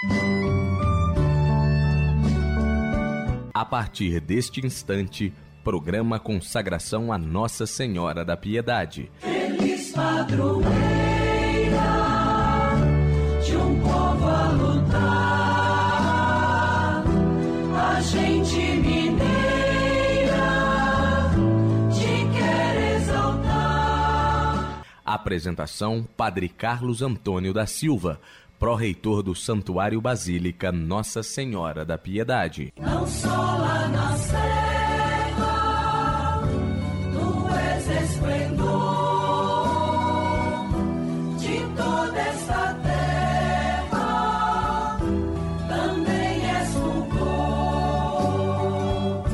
A partir deste instante, programa Consagração a Nossa Senhora da Piedade. Feliz padroeira de um povo a lutar, a gente mineira te quer exaltar. Apresentação: Padre Carlos Antônio da Silva, pró-reitor do Santuário Basílica Nossa Senhora da Piedade. Não só lá na serra, tu és esplendor de toda esta terra, também és fulgor.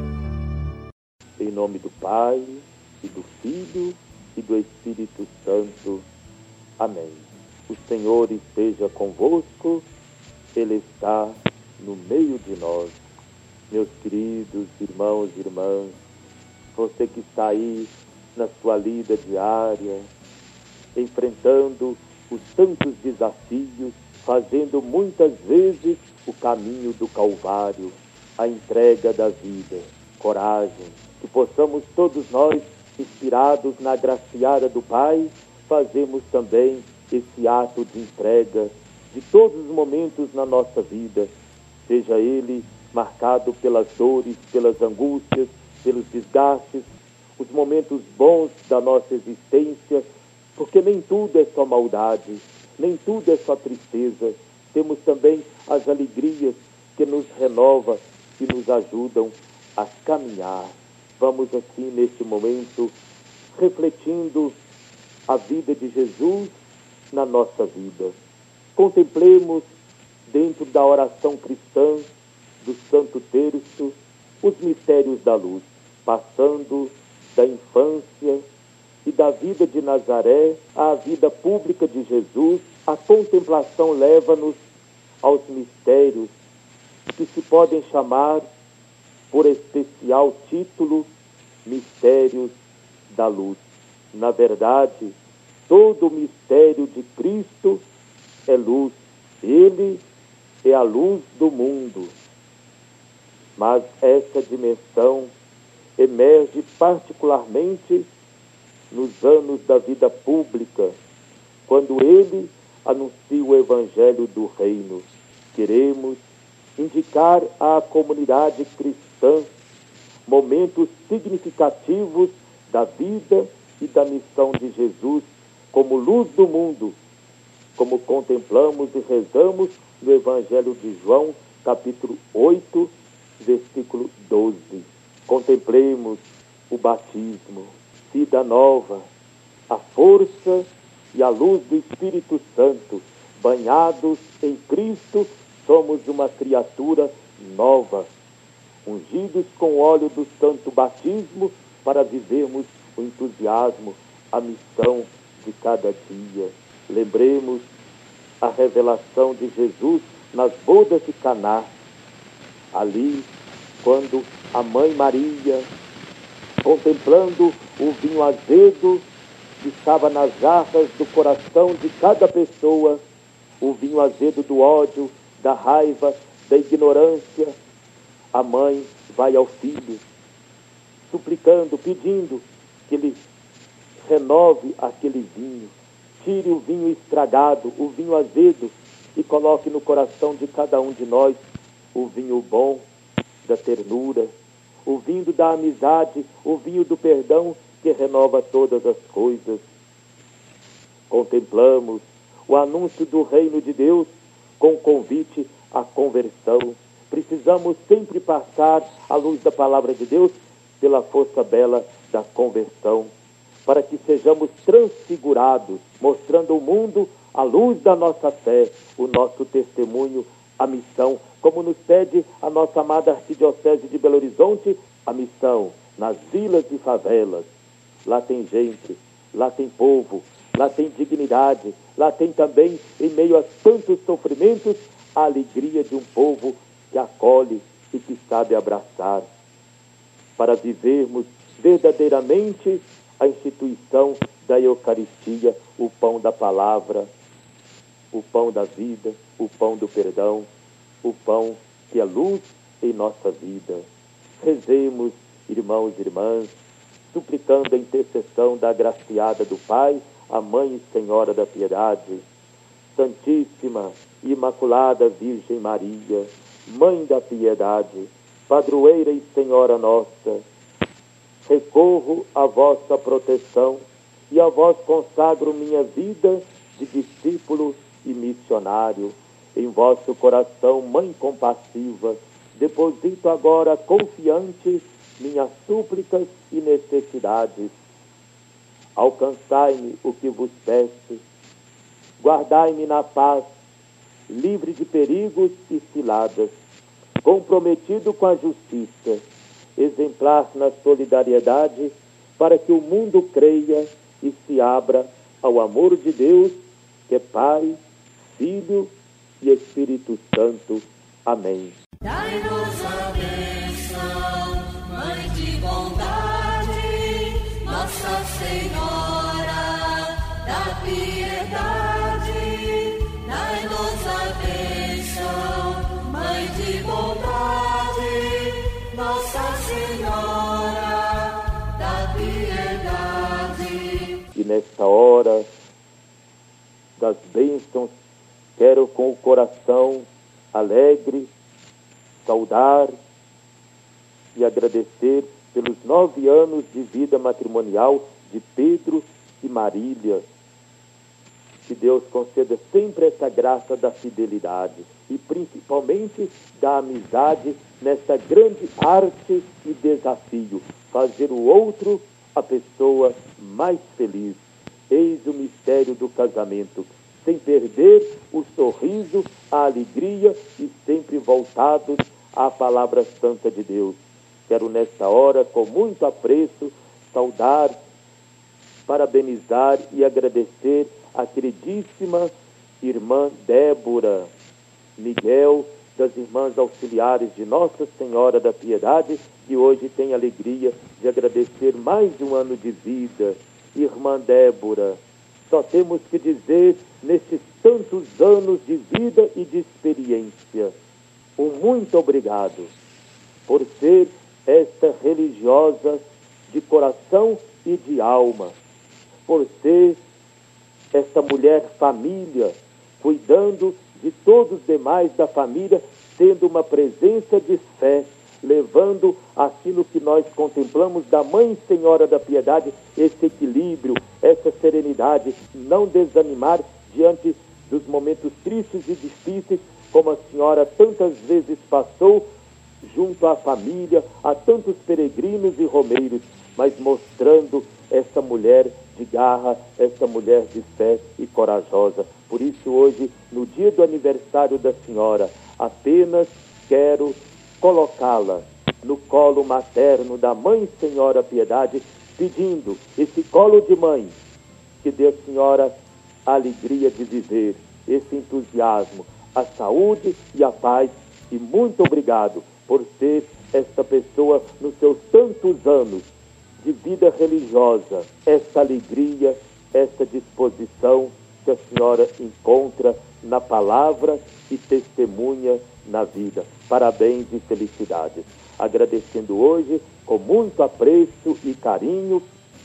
Em nome do Pai, e do Filho, e do Espírito Santo. Amém. O Senhor esteja convosco, Ele está no meio de nós. Meus queridos irmãos e irmãs, você que está aí na sua lida diária, enfrentando os tantos desafios, fazendo muitas vezes o caminho do Calvário, a entrega da vida, coragem, que possamos todos nós, inspirados na graciada do Pai, fazemos também esse ato de entrega de todos os momentos na nossa vida, seja ele marcado pelas dores, pelas angústias, pelos desgastes, os momentos bons da nossa existência, porque nem tudo é só maldade, nem tudo é só tristeza. Temos também as alegrias que nos renovam e nos ajudam a caminhar. Vamos assim, neste momento, refletindo a vida de Jesus na nossa vida. Contemplemos, dentro da oração cristã, do Santo Terço, os mistérios da luz, passando da infância e da vida de Nazaré à vida pública de Jesus. A contemplação leva-nos aos mistérios que se podem chamar, por especial título, mistérios da luz. Na verdade, todo o mistério de Cristo é luz. Ele é a luz do mundo. Mas essa dimensão emerge particularmente nos anos da vida pública, quando ele anuncia o Evangelho do Reino. Queremos indicar à comunidade cristã momentos significativos da vida e da missão de Jesus como luz do mundo, como contemplamos e rezamos no Evangelho de João, capítulo 8, versículo 12. Contemplemos o batismo, vida nova, a força e a luz do Espírito Santo. Banhados em Cristo, somos uma criatura nova, ungidos com o óleo do santo batismo para vivermos o entusiasmo, a missão de cada dia. Lembremos a revelação de Jesus nas bodas de Caná. Ali, quando a mãe Maria, contemplando o vinho azedo que estava nas jarras do coração de cada pessoa, o vinho azedo do ódio, da raiva, da ignorância, a mãe vai ao filho, suplicando, pedindo que ele renove aquele vinho, tire o vinho estragado, o vinho azedo, e coloque no coração de cada um de nós o vinho bom da ternura, o vinho da amizade, o vinho do perdão que renova todas as coisas. Contemplamos o anúncio do reino de Deus com convite à conversão. Precisamos sempre passar à luz da palavra de Deus pela força bela da conversão, para que sejamos transfigurados, mostrando ao mundo a luz da nossa fé, o nosso testemunho, a missão, como nos pede a nossa amada Arquidiocese de Belo Horizonte, a missão nas vilas e favelas. Lá tem gente, lá tem povo, lá tem dignidade, lá tem também, em meio a tantos sofrimentos, a alegria de um povo que acolhe e que sabe abraçar. Para vivermos verdadeiramente a instituição da Eucaristia, o pão da palavra, o pão da vida, o pão do perdão, o pão que é luz em nossa vida. Rezemos, irmãos e irmãs, suplicando a intercessão da agraciada do Pai, a Mãe e Senhora da Piedade, Santíssima e Imaculada Virgem Maria, Mãe da Piedade, Padroeira e Senhora nossa, recorro à vossa proteção e a vós consagro minha vida de discípulo e missionário. Em vosso coração, Mãe compassiva, deposito agora confiante minhas súplicas e necessidades. Alcançai-me o que vos peço, guardai-me na paz, livre de perigos e ciladas, comprometido com a justiça, exemplar na solidariedade, para que o mundo creia e se abra ao amor de Deus, que é Pai, Filho e Espírito Santo. Amém. Dai-nos a bênção, Mãe de bondade, Nossa Senhora da Piedade. Dai-nos a bênção, Mãe de bondade, Nossa Senhora da Piedade. E nesta hora das bênçãos, quero com o coração alegre saudar e agradecer pelos 9 anos de vida matrimonial de Pedro e Marília. Que Deus conceda sempre essa graça da fidelidade e principalmente da amizade nessa grande arte e desafio, fazer o outro a pessoa mais feliz. Eis o mistério do casamento, sem perder o sorriso, a alegria e sempre voltados à palavra santa de Deus. Quero nesta hora, com muito apreço, saudar, parabenizar e agradecer a queridíssima irmã Débora Miguel, das Irmãs Auxiliares de Nossa Senhora da Piedade, que hoje tem a alegria de agradecer mais um ano de vida. Irmã Débora, só temos que dizer, nesses tantos anos de vida e de experiência, um muito obrigado por ser esta religiosa de coração e de alma, por ser esta mulher família, cuidando de todos os demais da família, sendo uma presença de fé, levando aquilo que nós contemplamos da Mãe Senhora da Piedade, esse equilíbrio, essa serenidade, não desanimar diante dos momentos tristes e difíceis, como a senhora tantas vezes passou junto à família, a tantos peregrinos e romeiros, mas mostrando essa mulher de garra, essa mulher de fé e corajosa. Por isso hoje, no dia do aniversário da senhora, apenas quero colocá-la no colo materno da Mãe Senhora Piedade, pedindo esse colo de mãe que dê à senhora a alegria de viver, esse entusiasmo, a saúde e a paz. E muito obrigado por ser esta pessoa nos seus tantos anos de vida religiosa, esta alegria, esta disposição que a senhora encontra na palavra e testemunha na vida. Parabéns e felicidades. Agradecendo hoje, com muito apreço e carinho,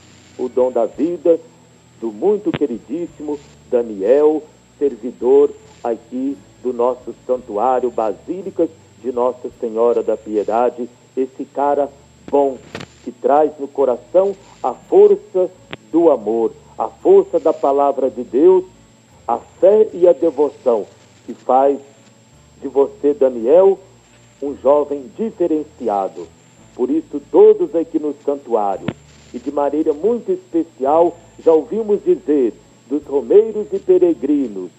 o dom da vida do muito queridíssimo Daniel, servidor aqui do nosso Santuário Basílicas de Nossa Senhora da Piedade, esse cara bom, que traz no coração a força do amor, a força da palavra de Deus, a fé e a devoção, que faz de você, Daniel, um jovem diferenciado. Por isso, todos aqui no santuário, e de maneira muito especial, já ouvimos dizer dos romeiros e peregrinos,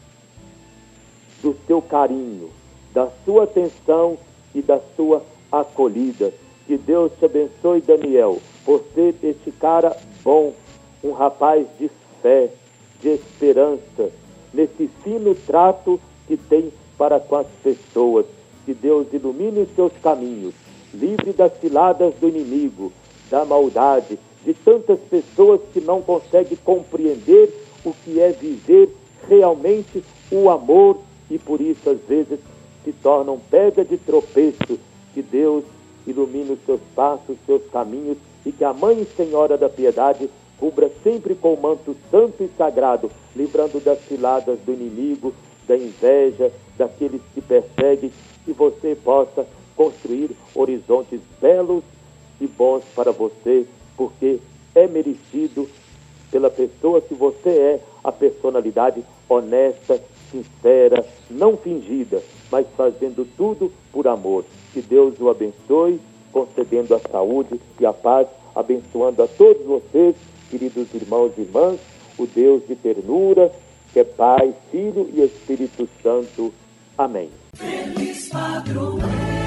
do seu carinho, da sua atenção e da sua acolhida. Que Deus te abençoe, Daniel, por ser este cara bom, um rapaz de fé, de esperança, nesse fino trato que tem para com as pessoas. Que Deus ilumine os seus caminhos, livre das ciladas do inimigo, da maldade, de tantas pessoas que não conseguem compreender o que é viver realmente o amor e por isso às vezes se tornam pedra de tropeço. Que Deus ilumine os seus passos, os seus caminhos, e que a Mãe e Senhora da Piedade cubra sempre com o manto santo e sagrado, livrando das ciladas do inimigo, da inveja, daqueles que perseguem, que você possa construir horizontes belos e bons para você, porque é merecido pela pessoa que você é, a personalidade honesta, sincera, não fingida, mas fazendo tudo por amor. Que Deus o abençoe, concedendo a saúde e a paz, abençoando a todos vocês, queridos irmãos e irmãs, o Deus de ternura, que é Pai, Filho e Espírito Santo. Amém. Feliz padroeira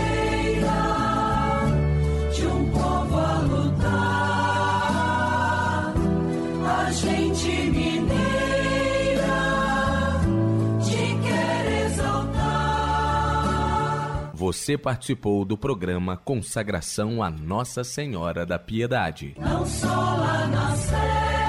de um povo a lutar, a gente mineira te quer exaltar. Você participou do programa Consagração a Nossa Senhora da Piedade. Não só lá na Sé.